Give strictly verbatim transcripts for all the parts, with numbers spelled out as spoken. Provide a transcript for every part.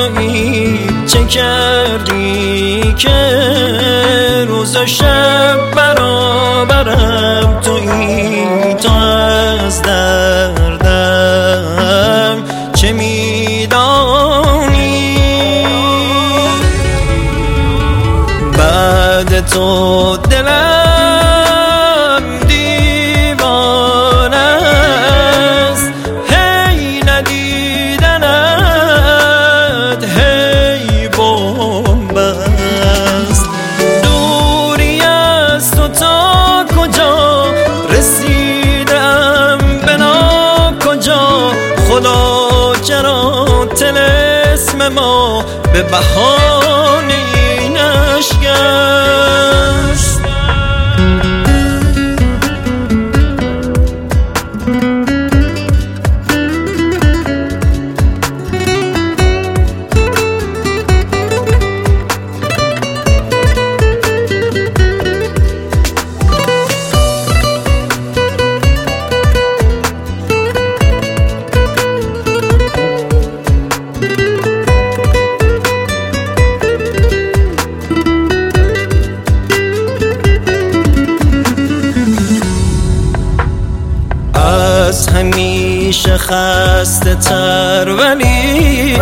تویی، چه کردی که روز و شب برابرم تویی. تو از دردم چه میدانی؟ بعد تو دلم دیوانه است، هی ندیدنت هی بمب است. دوری از تو تا کجا رسیدم به ناکجا، خدا چرا طلسم ما به بهانه نشکست؟ از همیشه خسته تر ولی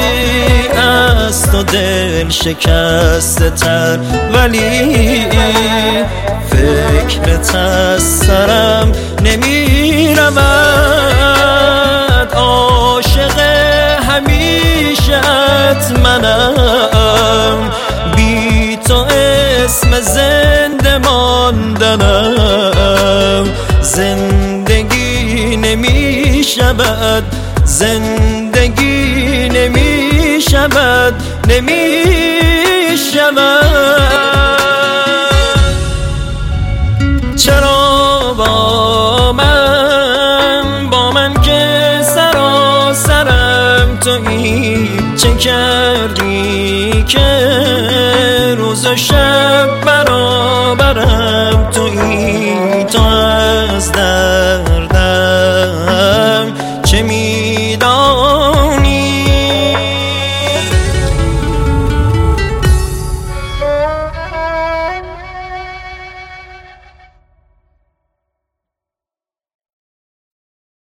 از تو دل شکسته تر، ولی فکرت از سرم نمی رود. عاشق همیشت منم، بی تو اسم زنده ماندنم. زندگی نمی شود، زندگی نمی شود، نمی شود. چرا با من، با من که سراسرم تویی، چه کردی که روز و شب